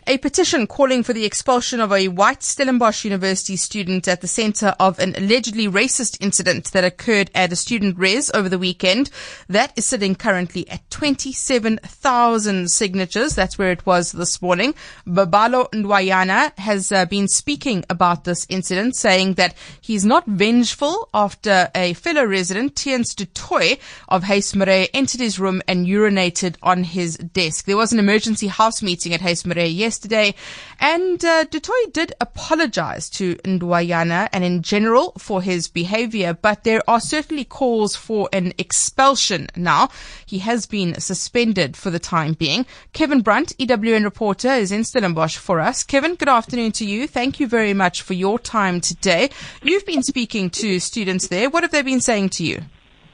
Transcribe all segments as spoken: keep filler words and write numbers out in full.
A petition calling for the expulsion of a white Stellenbosch University student at the centre of an allegedly racist incident that occurred at a student res over the weekend. That is sitting currently at twenty-seven thousand signatures. That's where it was this morning. Babalo Ndwayana has uh, been speaking about this incident, saying that he's not vengeful after a fellow resident, Tiens du Toit of Huismarais, entered his room and urinated on his desk. There was an emergency house meeting at Huismarais yesterday, and uh, du Toit did apologize to Ndwayana and in general for his behavior, but there are certainly calls for an expulsion now. He has been suspended for the time being. Kevin Brunt, E W N reporter, is in Stellenbosch for us. Kevin, good afternoon to you. Thank you very much for your time today. You've been speaking to students there. What have they been saying to you?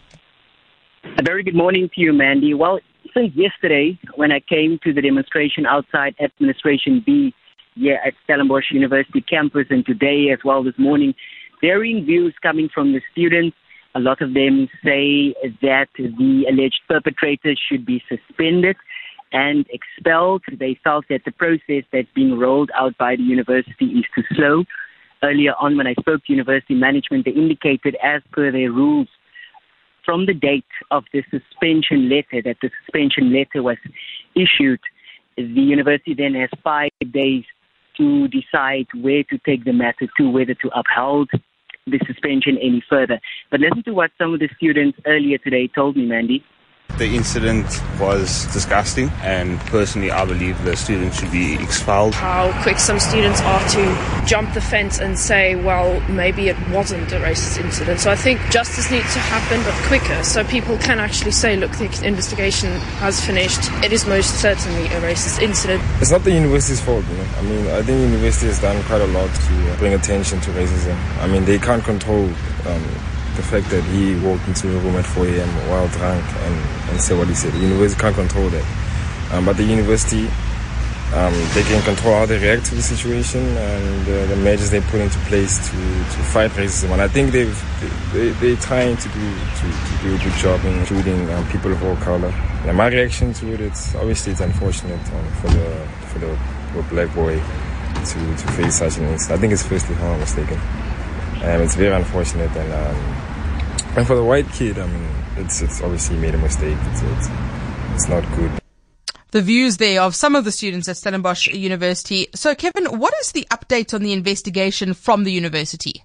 A very good morning to you, Mandy. Well, since yesterday, when I came to the demonstration outside Administration B here at Stellenbosch University campus, and today as well this morning, varying views coming from the students. A lot of them say that the alleged perpetrators should be suspended and expelled. They felt that the process that's being rolled out by the university is too slow. Earlier on, when I spoke to university management, they indicated, as per their rules, from the date of the suspension letter, that the suspension letter was issued, the university then has five days to decide where to take the matter to, whether to uphold the suspension any further. But listen to what some of the students earlier today told me, Mandy. The incident was disgusting, and personally I believe the students should be expelled. How quick some students are to jump the fence and say, well, maybe it wasn't a racist incident. So I think justice needs to happen, but quicker, so people can actually say, look, the investigation has finished. It is most certainly a racist incident. It's not the university's fault, you know. I mean, I think the university has done quite a lot to bring attention to racism. I mean, they can't control um, the fact that he walked into a room at four a.m. while drunk and, and said what he said. The university can't control that. Um, but the university, um, they can control how they react to the situation and uh, the measures they put into place to, to fight racism. And I think they've, they, they're trying to do, to, to do a good job, including um, people of all color. And my reaction to it, it's obviously it's unfortunate um, for the for the for black boy to, to face such an incident. I think it's firstly, if I'm not mistaken. Um, it's very unfortunate, and um, and for the white kid, I mean, it's it's obviously made a mistake. It's it's, it's not good. The views there of some of the students at Stellenbosch University. So, Kevin, what is the update on the investigation from the university?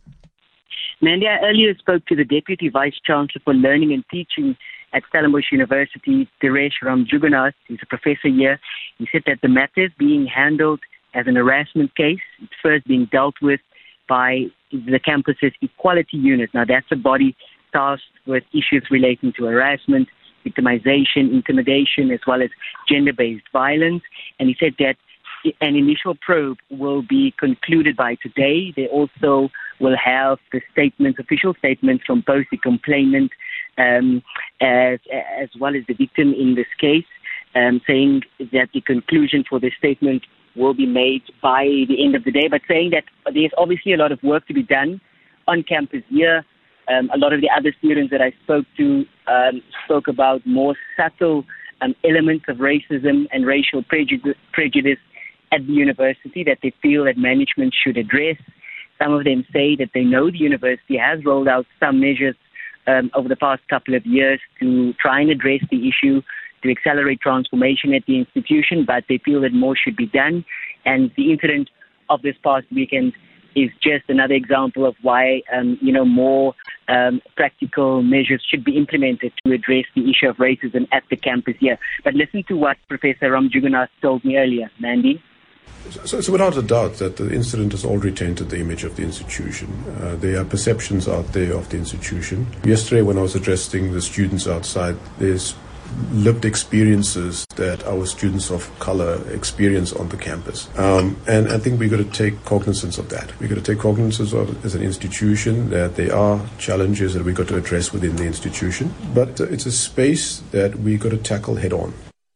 Mandy, I earlier spoke to the Deputy Vice Chancellor for Learning and Teaching at Stellenbosch University, Dinesh Ramjugunath. He's a professor here. He said that the matter is being handled as an harassment case. It's first being dealt with by the campus's equality unit. Now, that's a body tasked with issues relating to harassment, victimization, intimidation, as well as gender-based violence. And he said that an initial probe will be concluded by today. They also will have the statements, official statements from both the complainant um, as, as well as the victim in this case, um, saying that the conclusion for the statement will be made by the end of the day, but saying that there's obviously a lot of work to be done on campus here. Um, a lot of the other students that I spoke to um, spoke about more subtle um, elements of racism and racial prejudice, prejudice at the university that they feel that management should address. Some of them say that they know the university has rolled out some measures um, over the past couple of years to try and address the issue, to accelerate transformation at the institution, but they feel that more should be done. And the incident of this past weekend is just another example of why, um, you know, more um, practical measures should be implemented to address the issue of racism at the campus here. But listen to what Professor Ramjugunath told me earlier. Mandy? So it's without a doubt that the incident has already tainted the image of the institution. Uh, there are perceptions out there of the institution. Yesterday, when I was addressing the students outside, there's lived experiences that our students of color experience on the campus. Um, and I think we've got to take cognizance of that. We've got to take cognizance of, as an institution, that there are challenges that we've got to address within the institution. But uh, it's a space that we've got to tackle head on.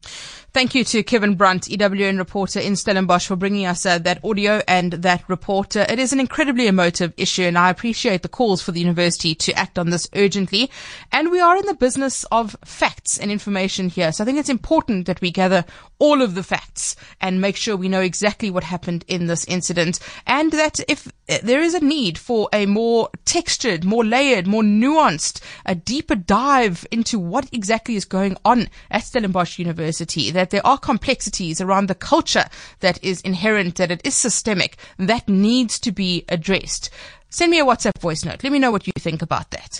Thank you to Kevin Brunt, E W N reporter in Stellenbosch, for bringing us uh, that audio and that report. Uh, it is an incredibly emotive issue, and I appreciate the calls for the university to act on this urgently. And we are in the business of facts and information here, so I think it's important that we gather all of the facts and make sure we know exactly what happened in this incident, and that if there is a need for a more textured, more layered, more nuanced, a deeper dive into what exactly is going on at Stellenbosch University, that there are complexities around the culture that is inherent, that it is systemic, that needs to be addressed. Send me a WhatsApp voice note. Let me know what you think about that.